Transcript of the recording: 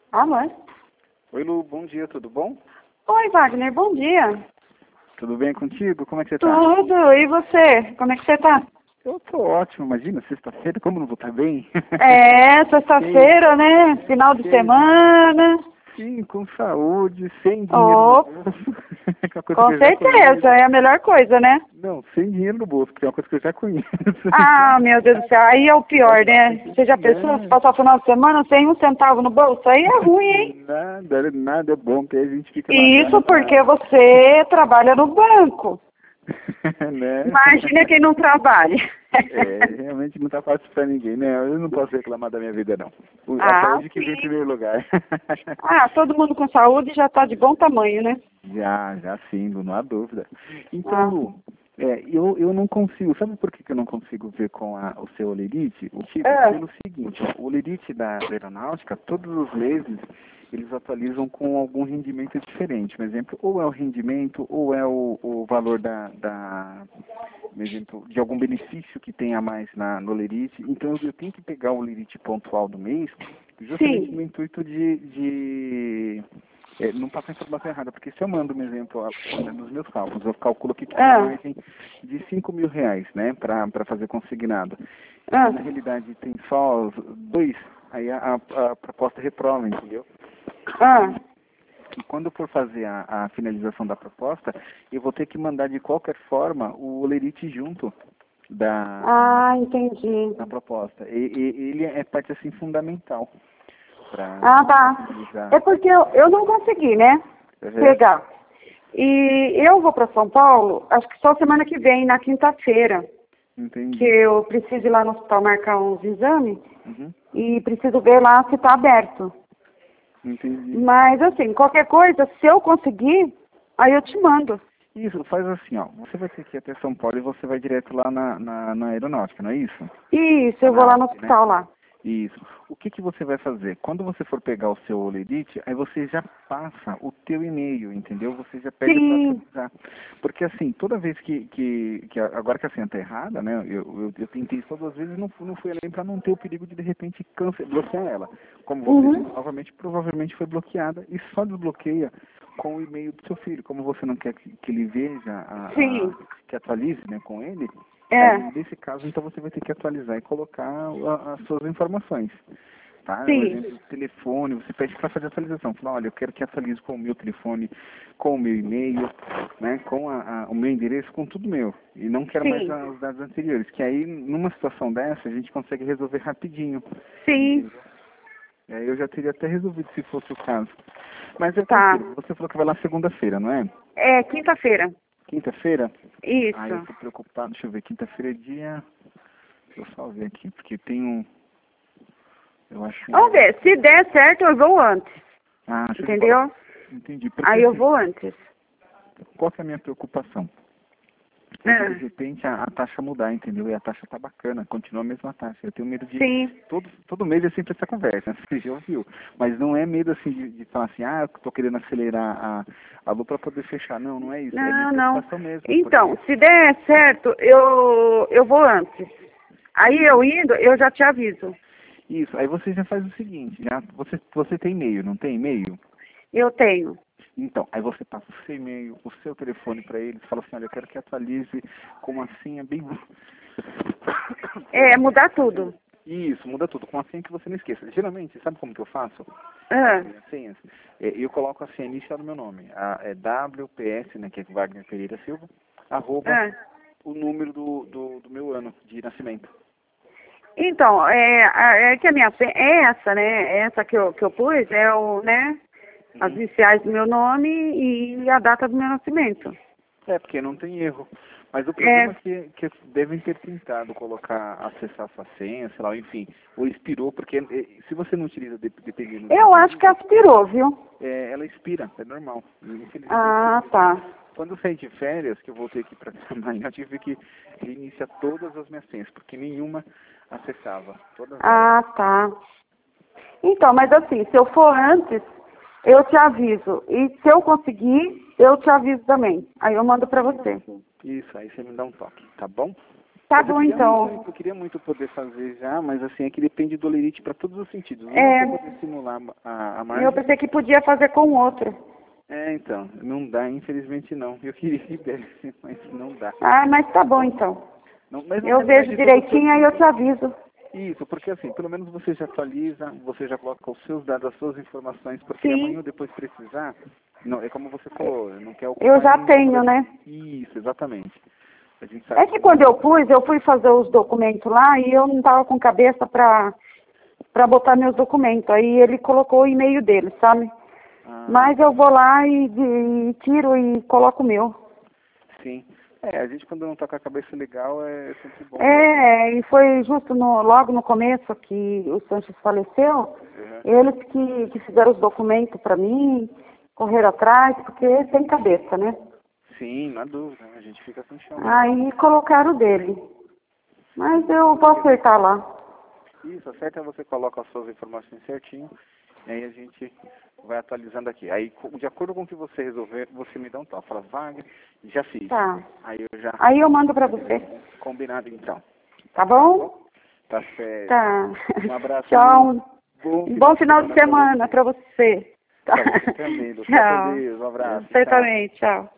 Alô? Oi, Lu, bom dia, tudo bom? Oi, Wagner, bom dia. Tudo bem contigo? Como é que você tá? Tudo, e você? Como é que você tá? Eu tô ótimo, imagina, sexta-feira, como não vou estar bem? É, sexta-feira, né? Final de semana. Sim, com saúde, sem dinheiro no Oh, bolso, que é uma coisa que com eu já conheço. certeza, é a melhor coisa, né? Não, sem dinheiro no bolso, que é uma coisa que eu já conheço. Ah, meu Deus do céu, aí é o pior, né? Você já pensou se passar o final de semana sem um centavo no bolso? Aí é ruim, hein? Nada é bom, porque aí a gente fica na Isso porque você trabalha no banco. né? Imagina quem não trabalha. Realmente não tá fácil pra ninguém, né? Eu não posso reclamar da minha vida, não. A Ah, saúde que vem em sim. primeiro lugar. Ah, todo mundo com saúde já tá de bom tamanho, né? Já sim, Lu, não há dúvida. Então, Ah, Lu, eu não consigo, sabe por que eu não consigo ver com o seu olerite? O motivo ah, pelo seguinte, ó, o olerite da aeronáutica, todos os meses, eles atualizam com algum rendimento diferente. Por exemplo, ou é o rendimento, ou é o valor por exemplo, de algum benefício que tenha a mais no olerite. Então, eu tenho que pegar o olerite pontual do mês, justamente sim. no intuito de não passar informação errada, porque se eu mando um exemplo nos meus cálculos, eu calculo que tem uma Ah, margem de R$ 5.000, né, para fazer consignado. E ah, na realidade tem só dois, aí a proposta reprova, entendeu? ah. E quando eu for fazer a finalização da proposta, eu vou ter que mandar de qualquer forma o olerite junto da, Ah, entendi. da proposta. E ele é parte assim fundamental Ah, para tá. finalizar. É porque eu não consegui, né? Uhum. Pegar. E eu vou para São Paulo, acho que só semana que vem, na quinta-feira, que Entendi. eu preciso ir lá no hospital marcar uns exames Uhum. e preciso ver lá se está aberto. Entendi. Mas, assim, qualquer coisa, se eu conseguir, aí eu te mando. Isso, faz assim, ó. Você vai ter que ir até São Paulo e você vai direto lá na aeronáutica, não é isso? Isso, Lá eu na vou lá no ASP, né? hospital lá. Isso. O que você vai fazer? Quando você for pegar o seu olerite, aí você já passa o teu e-mail, entendeu? Você já pede para Sim. atualizar. Porque assim, toda vez agora que a senha tá errada, né? Eu tentei todas as vezes e não fui além para não ter o perigo de repente bloquear ela. Como você Uhum. disse, novamente, provavelmente foi bloqueada e só desbloqueia com o e-mail do seu filho. Como você não quer que ele veja, Sim. que atualize, né, com ele, aí, É. nesse caso, então você vai ter que atualizar e colocar as suas informações. Tá? Um Sim. exemplo, telefone, você pede para fazer a atualização. Fala, olha, eu quero que atualize com o meu telefone, com o meu e-mail, né, com o meu endereço, com tudo meu. E não quero mais Sim. os dados anteriores. Que aí, numa situação dessa, a gente consegue resolver rapidinho. Sim. Entendeu? Eu já teria até resolvido se fosse o caso. Mas é Tá. tranquilo, você falou que vai lá segunda-feira, não é? É quinta-feira. Quinta-feira? Ah, eu Isso. tô preocupado, deixa eu ver, quinta-feira é dia. Deixa eu só ver aqui, porque tem um. Eu acho Vamos ver, se der certo eu vou antes, show de bola. entendeu? Entendi. Porque Aí eu assim, vou antes. qual que é a minha preocupação? É que de Ah, repente a taxa mudar, entendeu? E a taxa tá bacana, continua a mesma taxa. Eu tenho medo de. sim. Todo mês é sempre essa conversa, né? Você já ouviu. Mas não é medo assim de falar assim, eu tô querendo acelerar a Lu para poder fechar. Não, não é isso. É minha Não, não. preocupação mesmo, Então, porque. se der certo, eu vou antes. Aí eu Isso. indo, eu já te aviso. Isso. Aí você já faz o seguinte, você tem e-mail, não tem e-mail? Eu tenho. Então, aí você passa o seu e-mail, o seu telefone para eles, fala assim, olha, eu quero que atualize com uma senha bem. É, Perdão. mudar tudo. Isso, muda tudo, com a senha que você não esqueça. Geralmente, sabe como que eu faço as Ah, minhas senhas? Eu coloco a senha inicial do meu nome, é WPS, né, que é Wagner Pereira Silva, @ ah. o número do meu ano de nascimento. Então, é que a minha senha é essa, né? Essa que eu pus é né? As Uhum. iniciais do meu nome e a data do meu nascimento. Porque não tem erro. Mas o É, problema é que devem ter tentado colocar, acessar sua senha, sei lá, enfim, ou expirou, porque se você não utiliza dependendo do eu acho que período, aspirou, viu? ela expira, é normal. Ah, Infelizmente, tá. quando eu saí de férias, que eu voltei aqui para trabalhar, eu tive que reiniciar todas as minhas senhas, porque nenhuma acessava, todas elas. Ah, tá. Então, mas assim, se eu for antes, eu te aviso. E se eu conseguir, eu te aviso também. Aí eu mando pra você. Isso, aí você me dá um toque, tá bom? Tá bom, então. Eu queria muito poder fazer já, mas assim, é que depende do olerite para todos os sentidos. É, Não poder simular a margem. eu pensei que podia fazer com outro. Então, não dá, infelizmente não. Eu queria que desse, mas não dá. Ah, mas tá bom, então. Mas não Eu tem vejo mais de direitinho e eu te aviso. Isso, porque assim, pelo menos você já atualiza, você já coloca os seus dados, as suas informações, porque Sim. amanhã ou depois precisar, não, é como você falou, não quer ocupar Eu já nenhum tenho, número né? Isso, exatamente. A gente sabe É que quando eu fui fazer os documentos lá e eu não estava com cabeça para botar meus documentos. Aí ele colocou o e-mail dele, sabe? Mas eu vou lá e tiro e coloco o meu. Sim. A gente quando não tá com a cabeça legal é sempre bom. E foi justo logo no começo que o Sanches faleceu, eles que fizeram os documentos para mim, correram atrás, porque tem cabeça, né? Sim, não há dúvida, a gente fica com chão. Aí colocaram o dele. Mas eu vou acertar lá. Isso, acerta, você coloca as suas informações certinho, e aí a gente vai atualizando aqui. Aí, de acordo com o que você resolver, você me dá um toque. Fala, Wagner, já fiz. Tá. Aí eu mando pra você. Combinado, então. Tá bom? Tá certo. Tá. Um abraço. Tchau. Bom final de semana pra você. Pra você também, Lu. Tchau. Com Deus, um abraço. Você Tchau. também, tchau.